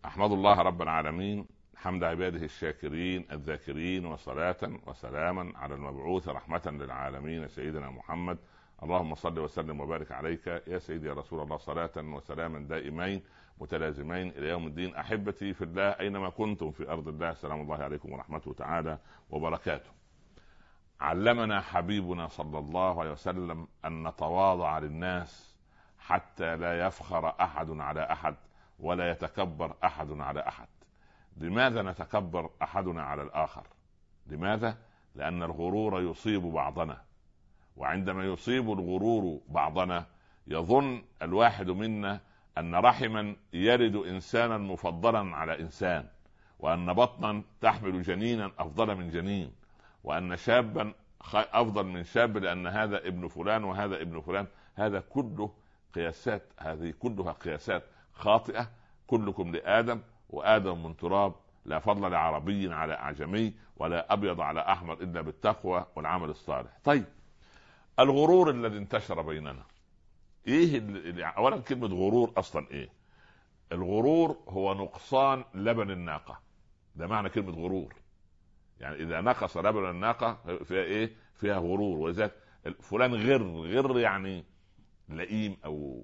أحمد الله رب العالمين حمد عباده الشاكرين الذاكرين، وصلاة وسلاما على المبعوث رحمة للعالمين سيدنا محمد. اللهم صل وسلم وبارك عليك يا سيدي يا رسول الله، صلاة وسلاما دائمين متلازمين إلى يوم الدين. أحبتي في الله أينما كنتم في أرض الله، سلام الله عليكم ورحمته تعالى وبركاته. علمنا حبيبنا صلى الله عليه وسلم أن نتواضع للناس حتى لا يفخر أحد على أحد ولا يتكبر أحد على أحد. لماذا نتكبر أحدنا على الآخر؟ لماذا؟ لأن الغرور يصيب بعضنا، وعندما يصيب الغرور بعضنا يظن الواحد منا أن رحما يلد إنسانا مفضلا على إنسان، وأن بطنا تحمل جنينا أفضل من جنين، وأن شابا أفضل من شاب لأن هذا ابن فلان وهذا ابن فلان. هذا كله قياسات، هذه كلها قياسات خاطئة. كلكم لآدم وآدم من تراب، لا فضل لعربي على أعجمي ولا أبيض على أحمر إلا بالتقوى والعمل الصالح. طيب، الغرور الذي انتشر بيننا إيه؟ أولا كلمة غرور أصلا إيه؟ الغرور هو نقصان لبن الناقة، ده معنى كلمة غرور. يعني إذا نقص لبن الناقة فيها إيه؟ فيها غرور. وذلك فلان غر يعني لئيم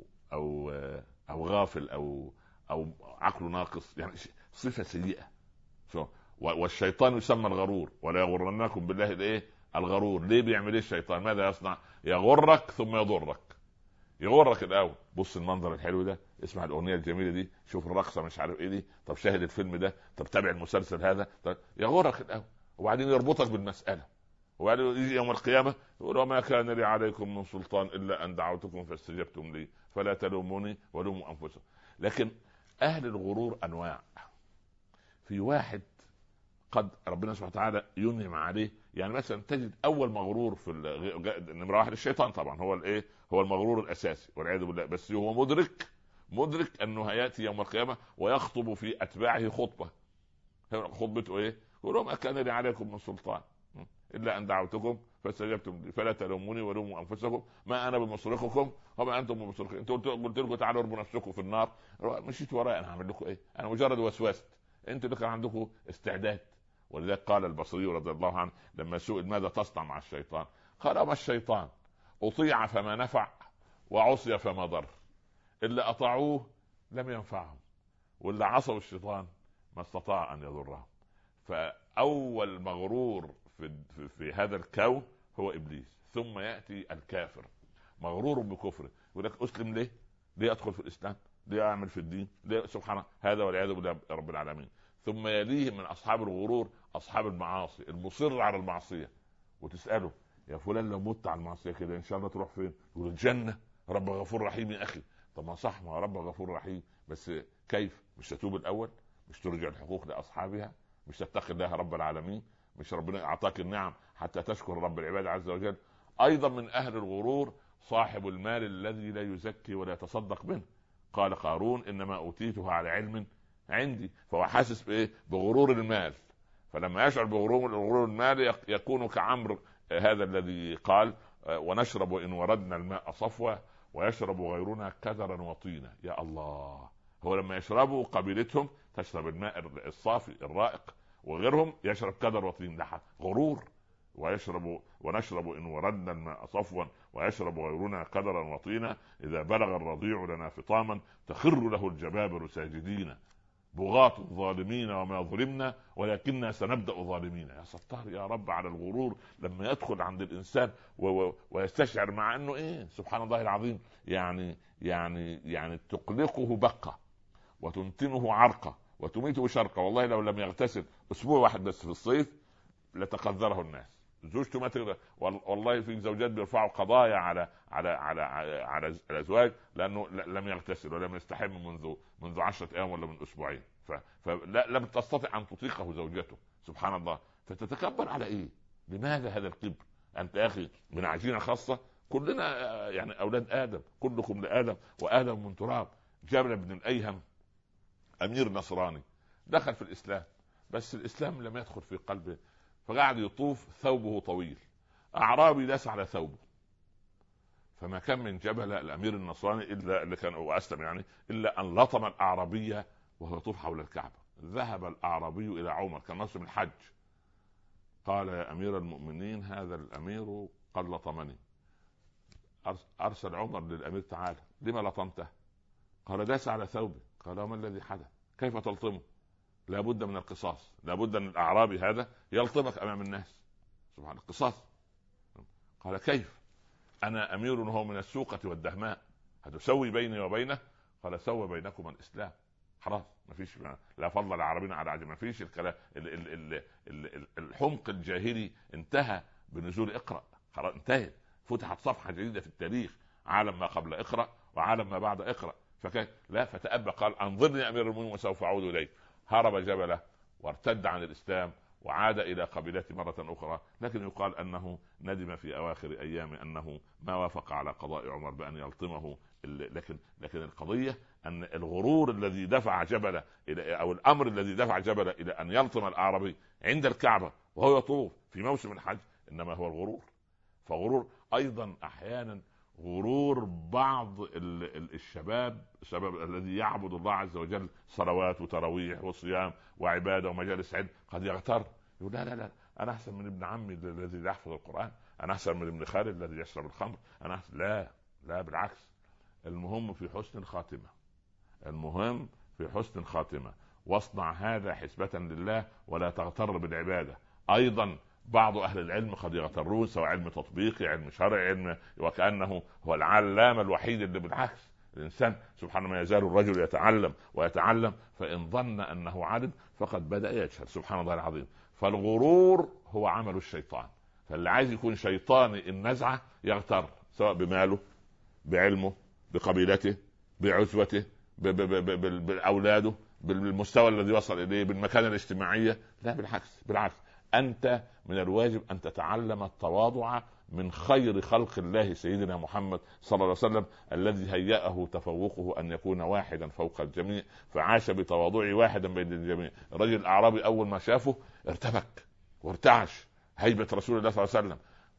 أو غافل أو عقله ناقص، يعني صفة سيئة. والشيطان يسمى الغرور، ولا يغرنكم بالله الايه الغرور. ليه بيعمل ايه الشيطان؟ ماذا يصنع؟ يغرك ثم يضرك. يغرك الاول، بص المنظر الحلو ده، اسمع الاغنيه الجميله دي، شوف الرقصه مش عارف ايه دي، طب شاهد الفيلم ده، طب تابع المسلسل هذا، طب يغرك الاول، وبعدين يربطك بالمساله، وبعدين يجي يوم القيامه يقول وما كان لي عليكم من سلطان الا ان دعوتكم فاستجبتم لي فلا تلوموني ولوموا انفسكم. لكن اهل الغرور انواع. في واحد قد ربنا سبحانه وتعالى ينعم عليه، يعني مثلا تجد اول مغرور في نمره واحد الشيطان، طبعا هو الايه، هو المغرور الاساسي والعياذ بالله. بس هو مدرك انه هياتي يوم القيامه ويخطب في اتباعه خطبه. خطبته ايه؟ يقول ما كان لي عليكم من سلطان الا ان دعوتكم فاستجبتم لي فلا تلوموني ولوموا انفسكم ما انا بمصرخكم وما انتم بمصرخي. انتوا قلت لكم تعالوا ارموا نفسكم في النار، مشيت ورايا، انا هعمل لكم ايه؟ انا مجرد وسوست، انتوا اللي كان عندكم استعداد. ولذلك قال البصري رضي الله عنه لما سئل ماذا تصنع مع الشيطان، قال اما الشيطان اطيع فما نفع وعصي فما ضر. اللي اطاعوه لم ينفعهم، واللي عصوا الشيطان ما استطاع ان يضرهم. فاول مغرور في هذا الكون هو ابليس، ثم ياتي الكافر مغرور بكفره، يقول لك اسلم ليه؟ ليه ادخل في الاسلام؟ ليه اعمل في الدين؟ ليه؟ سبحانه، هذا والعياذ بالله رب العالمين. ثم يليه من اصحاب الغرور اصحاب المعاصي، المصر على المعصيه، وتساله يا فلان لو مت على المعصيه كده ان شاء الله تروح فين؟ يقول الجنه، رب غفور رحيم. يا اخي طب ما صح، ما رب غفور رحيم، بس كيف؟ مش تتوب الاول؟ مش ترجع الحقوق لاصحابها؟ مش تتقي الله رب العالمين؟ مش ربنا اعطاك النعم حتى تشكر رب العباد عز وجل؟ ايضا من اهل الغرور صاحب المال الذي لا يزكي ولا يتصدق منه. قال قارون انما اوتيته على علم عندي، فهو حاسس بايه؟ بغرور المال. فلما يشعر بغرور المال يكون كعمر هذا الذي قال ونشرب ان وردنا الماء صفوا ويشرب غيرنا كدرا وطينا. يا الله، هو لما يشربوا قبيلتهم تشرب الماء الصافي الرائق، وغيرهم يشرب كدر وطين. ده غرور. ونشرب ان وردنا الماء صفوا ويشرب غيرنا كدرا وطينا اذا بلغ الرضيع لنا فطاما تخر له الجبابر ساجدين بغاة ظالمين وما ظلمنا ولكننا سنبدأ ظالمين. يا ستار يا رب على الغرور لما يدخل عند الإنسان ويستشعر مع أنه إيه، سبحان الله العظيم، يعني تقلقه بقة وتنتنه عرقة وتميته شرقة. والله لو لم يغتسل أسبوع واحد بس في الصيف لتقدره الناس. زوجته ما تقدر، والله في زوجات بيرفعوا قضايا على الازواج لانه لم يغتسل ولم يستحم منذ 10 ايام ولا من اسبوعين، فلم تستطع ان تطيقه زوجته. سبحان الله. فتتكبر على ايه؟ لماذا هذا الكبر؟ انت يا اخي من عجينه خاصه، كلنا يعني اولاد ادم، كلكم لادم وادم من تراب. جابر بن الايهم امير نصراني دخل في الاسلام، بس الاسلام لم يدخل في قلبه، فقعد يطوف ثوبه طويل. اعرابي داس على ثوبه، فما كان من جبل الامير النصراني الا اللي كان واسلم يعني الا ان لطم الاعرابيه وهو يطوف حول الكعبة. ذهب الأعرابي إلى عمر، كان موسم الحج، قال: يا أمير المؤمنين، هذا الأمير قد لطمني. أرسل عمر للأمير: تعالى، لما لطمته؟ قال: داس على ثوبي. قال: وما الذي حدث؟ كيف تلطمه؟ لابد من القصاص، لابد أن الأعرابي هذا يلطمك أمام الناس. سبحان القصاص. قال: كيف؟ أنا أمير وهو من السوقة والدهماء، هتسوي بيني وبينه؟ قال: سوى بينكم الإسلام، خلاص، ما فيش، لا فضل العربيين على عجم، ما فيش الكلام الحمق الجاهلي انتهى بنزول اقرأ، خلاص انتهت، فتحت صفحة جديدة في التاريخ، عالم ما قبل اقرأ وعالم ما بعد اقرأ. فكان لا فتأبى، قال: انظرني أمير المؤمنين وسوف أعود إليك. هرب جبله وارتد عن الإسلام وعاد إلى قبيلته مرة أخرى، لكن يقال أنه ندم في أواخر أيام أنه ما وافق على قضاء عمر بأن يلطمه. لكن القضية أن الغرور الذي دفع جبله إلى، أو الأمر الذي دفع جبله إلى أن يلطم الأعرابي عند الكعبة وهو يطوف في موسم الحج، إنما هو الغرور. فغرور أيضا أحيانا غرور بعض الشباب الذي يعبد الله عز وجل صلوات وتراويح وصيام وعبادة ومجالس علم، قد يغتر يقول: لا لا لا، أنا أحسن من ابن عمي الذي يحفظ القرآن، أنا أحسن من ابن خالد الذي يشرب الخمر، أنا أحسن. لا بالعكس، المهم في حسن الخاتمة، المهم في حسن الخاتمة. واصنع هذا حسبة لله ولا تغتر بالعبادة. أيضا بعض أهل العلم قد يغترون، سواء علم تطبيقي، علم شرعي، علم وكأنه هو العلام الوحيد، اللي بالعكس الإنسان سبحانه ما يزال الرجل يتعلم ويتعلم، فإن ظن أنه علم فقد بدأ يجهل، سبحان الله العظيم. فالغرور هو عمل الشيطان، فاللي عايز يكون شيطاني النزعة يغتر، سواء بماله، بعلمه، بقبيلته، بعزوته، بأولاده، بالمستوى الذي وصل إليه، بالمكانة الاجتماعية. لا بالعكس، أنت من الواجب أن تتعلم التواضع من خير خلق الله سيدنا محمد صلى الله عليه وسلم، الذي هيأه تفوقه أن يكون واحدا فوق الجميع، فعاش بتواضعه واحدا بين الجميع. الرجل الأعرابي أول ما شافه ارتبك وارتعش، هيبة رسول الله صلى الله عليه وسلم،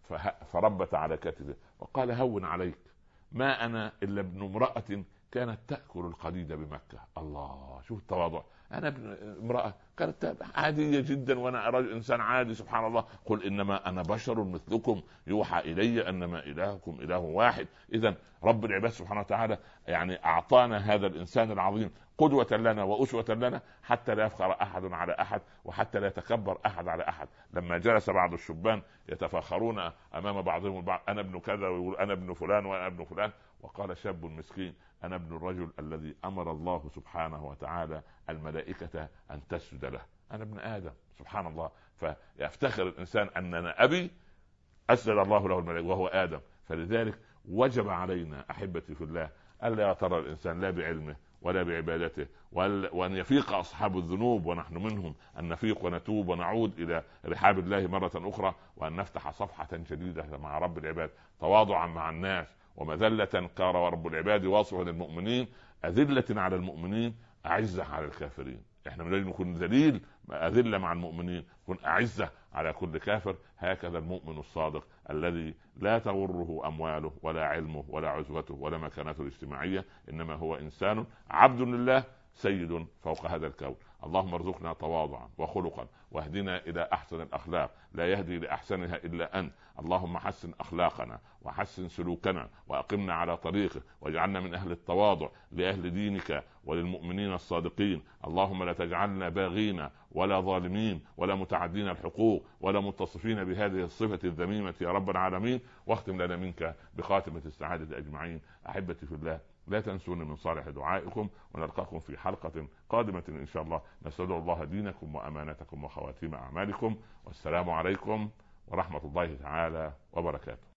فربت على كتفه وقال: هون عليك، ما أنا إلا ابن امرأة كانت تأكل القديد بمكة. الله، شوف التواضع، أنا ابن امرأة كانت عادية جدا وأنا رجل إنسان عادي، سبحان الله. قل إنما أنا بشر مثلكم يوحى إلي أنما إلهكم إله واحد. إذن رب العباد سبحانه وتعالى يعني أعطانا هذا الإنسان العظيم قدوة لنا وأسوة لنا، حتى لا يفخر أحد على أحد، وحتى لا يتكبر أحد على أحد. لما جلس بعض الشبان يتفاخرون أمام بعضهم البعض: أنا ابن كذا، ويقول أنا ابن فلان وأنا ابن فلان، وقال شاب مسكين: أنا ابن الرجل الذي أمر الله سبحانه وتعالى الملائكة أن تسجد له، أنا ابن آدم، سبحان الله. فيفتخر الإنسان أن أنا أبي أسجد الله له الملائكة وهو آدم. فلذلك وجب علينا أحبتي في الله ألا يغتر الإنسان لا بعلمه ولا بعبادته، وأن يفيق أصحاب الذنوب ونحن منهم، أن نفيق ونتوب ونعود إلى رحاب الله مرة أخرى، وأن نفتح صفحة جديدة مع رب العباد، تواضعا مع الناس ومذلة. قال رب العباد واصفا للمؤمنين: أذلة على المؤمنين أعزة على الكافرين. احنا بنريد نكون ذليل أذلة مع المؤمنين، نكون أعزة على كل كافر. هكذا المؤمن الصادق الذي لا تغره أمواله ولا علمه ولا عزوته ولا مكانته الاجتماعية، إنما هو إنسان عبد لله سيد فوق هذا الكون. اللهم ارزقنا تواضعا وخلقا، واهدنا إلى أحسن الأخلاق، لا يهدي لأحسنها إلا أنت. اللهم حسن أخلاقنا وحسن سلوكنا وأقمنا على طريقه، واجعلنا من أهل التواضع لأهل دينك وللمؤمنين الصادقين. اللهم لا تجعلنا باغين ولا ظالمين ولا متعدين الحقوق ولا متصفين بهذه الصفة الذميمة يا رب العالمين. واختم لنا منك بخاتمة السعادة أجمعين. أحبتي في الله، لا تنسوني من صالح دعائكم، ونلقاكم في حلقة قادمة إن شاء الله. نستودع الله دينكم وأمانتكم وخواتيم أعمالكم، والسلام عليكم ورحمة الله تعالى وبركاته.